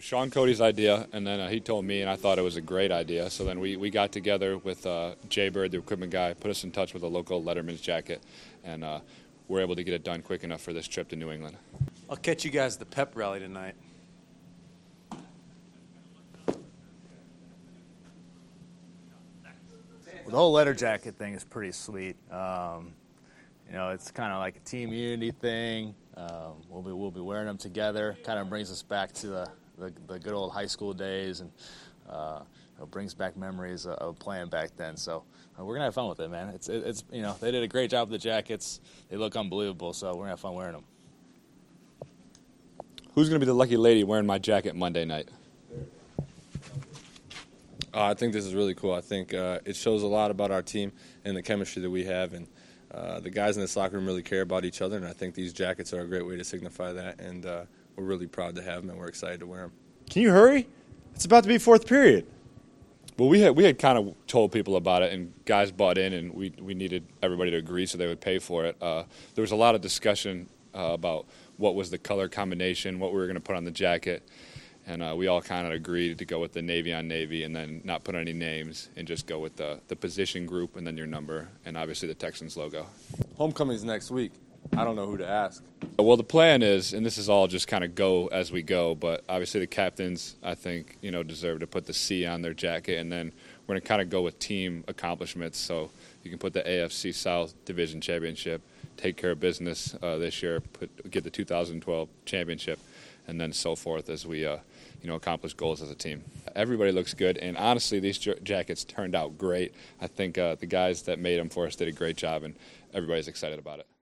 was Sean Cody's idea, and then he told me, and I thought it was a great idea. So then we got together with Jay Bird, the equipment guy, put us in touch with a local Letterman's jacket, and we're able to get it done quick enough for this trip to New England. I'll catch you guys at the pep rally tonight. Well, the whole letter jacket thing is pretty sweet. It's kind of like a team unity thing. We'll be wearing them together. Kind of brings us back to the good old high school days, and brings back memories of playing back then. So we're gonna have fun with it, man. It's they did a great job with the jackets. They look unbelievable. So we're gonna have fun wearing them. Who's gonna be the lucky lady wearing my jacket Monday night? I think this is really cool. I think it shows a lot about our team and the chemistry that we have, and the guys in this locker room really care about each other, and I think these jackets are a great way to signify that, and we're really proud to have them, and we're excited to wear them. Can you hurry? It's about to be fourth period. Well, we had kind of told people about it, and guys bought in, and we needed everybody to agree so they would pay for it. There was a lot of discussion about what was the color combination, what we were going to put on the jacket. And we all kind of agreed to go with the navy on navy and then not put any names and just go with the position group and then your number and obviously the Texans logo. Homecoming's next week. I don't know who to ask. Well, the plan is, and this is all just kind of go as we go, but obviously the captains, I think, deserve to put the C on their jacket, and then we're going to kind of go with team accomplishments. So you can put the AFC South Division Championship, take care of business this year, get the 2012 championship, and then so forth as we accomplish goals as a team. Everybody looks good, and honestly, these jackets turned out great. I think the guys that made them for us did a great job, and everybody's excited about it.